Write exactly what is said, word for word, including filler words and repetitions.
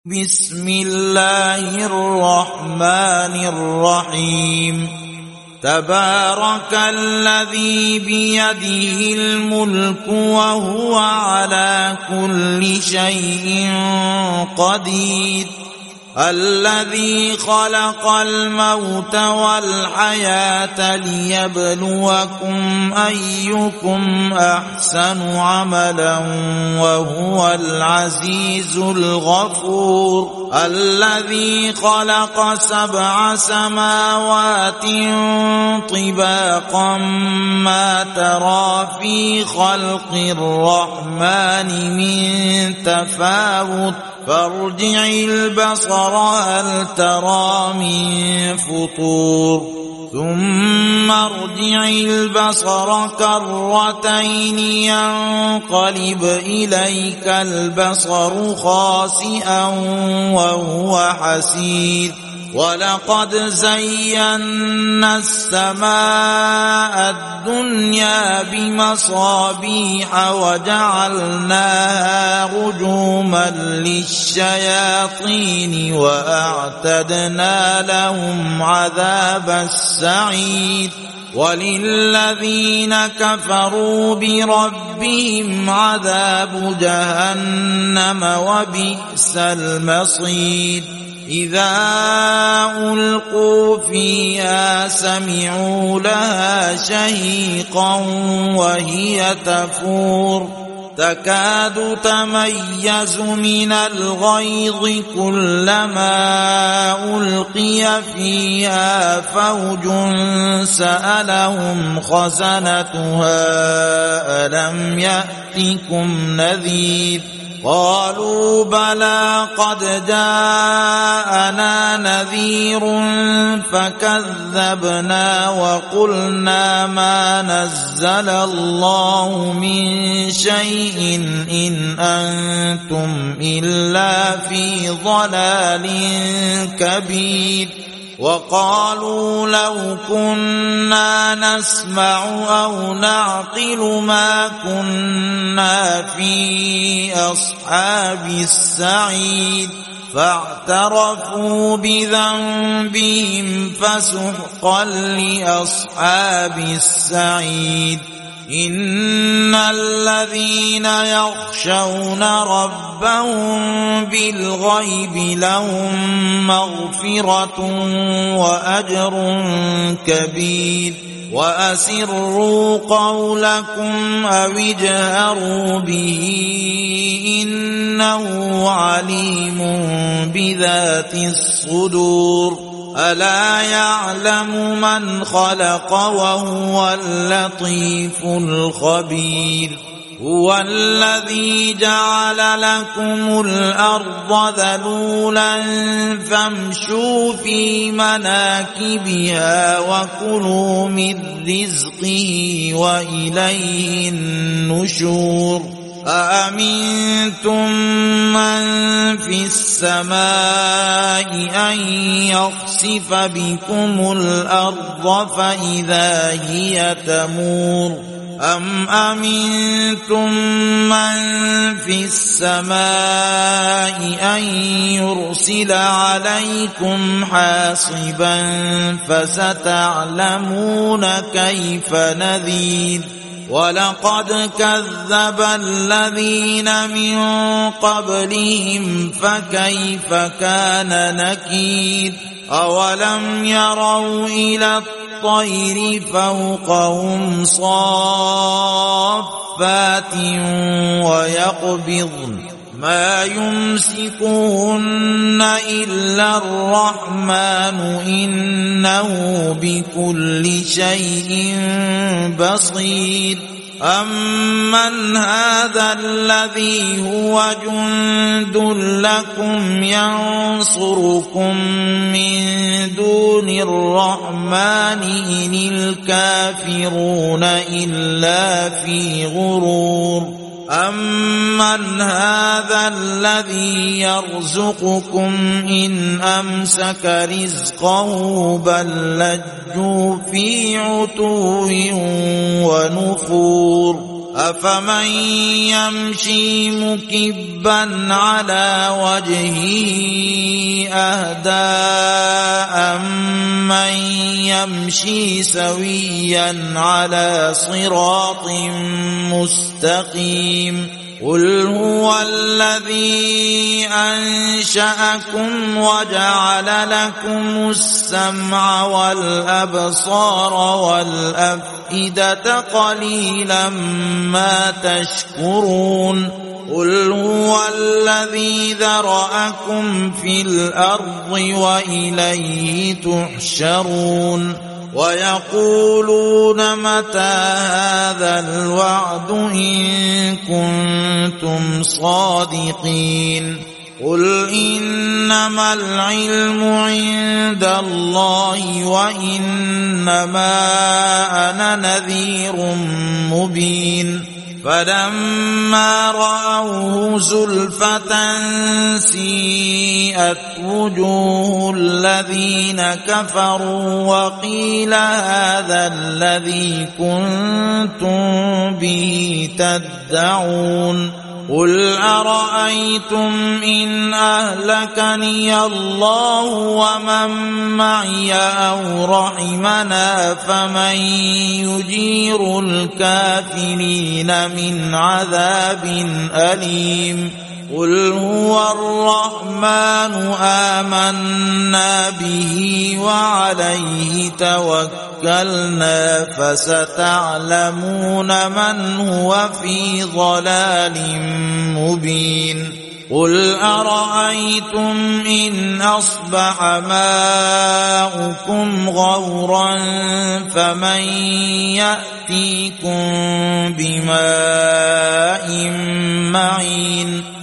بسم الله الرحمن الرحيم تبارك الذي بيده الملك وهو على كل شيء قدير الذي خلق الموت والحياة ليبلوكم أيكم أحسن عملا وهو العزيز الغفور الذي خلق سبع سماوات طباقا ما ترى في خلق الرحمن من تفاوت فارجع البصر هل ترى من فطور ثم ارجع البصر كرتين ينقلب إليك البصر خاسئا وهو حسير ولقد زينا السماء الدنيا بمصابيح وجعلناها رجوما للشياطين وأعتدنا لهم عذاب السعير وللذين كفروا بربهم عذاب جهنم وبئس المصير إذا ألقوا فيها سمعوا لها شهيقا وهي تفور تكاد تميز من الغيظ كلما ألقي فيها فوج سألهم خزنتها ألم يأتكم نذير قالوا بلى قد جاءنا نذير فكذبنا وقلنا ما نزل الله من شيء إن أنتم إلا في ضلال كبير وقالوا لو كنا نسمع أو نعقل ما كنا في أصحاب السعير فاعترفوا بذنبهم فسحقا لأصحاب السعير إن الذين يخشون ربهم بالغيب لهم مغفرة وأجر كبير وأسروا قولكم أو اجهروا به إنه عليم بذات الصدور ألا يعلم من خلق وهو اللطيف الخبير هو الذي جعل لكم الأرض ذلولا فامشوا في مناكبها وكلوا من رزقه وإليه النشور أأمنتم من في السماء أن يخسف بكم الأرض فإذا هي تمور أم أمنتم من في السماء أن يرسل عليكم حاصبا فستعلمون كيف نذير ولقد كذب الذين من قبلهم فكيف كان نكير أولم يروا إلى الطير فوقهم صافات ويقبضن ما يمسكهن إلا الرحمن إنه بكل شيء بصير أمن هذا الذي هو جند لكم ينصركم من دون الرحمن إن الكافرون إلا في غرور أمن هذا الذي يرزقكم إن أمسك رزقه بل لجوا في عتو ونفور أفمن يمشي مكبا على وجهه أهدى أمن يمشي سويا على صراط مستقيم قل هو الذي أنشأكم وجعل لكم السمع والأبصار والأفئدة قليلا ما تشكرون قل هو الذي ذرأكم في الأرض وإليه تحشرون ويقولون متى هذا الوعد إن كنتم صادقين قل إنما العلم عند الله وإنما أنا نذير مبين فلما رأوه زلفة سيئت وجوه الذين كفروا وقيل هذا الذي كنتم به تدعون قل أرأيتم إن أهلكني الله ومن معي أو رحمنا فمن يجير الكافرين من عذاب أليم قل هو الرحمن آمنا به وعليه توكلنا فستعلمون من هو في ضلال مبين قل أرأيتم إن أصبح ماؤكم غورا فمن يأتيكم بماء معين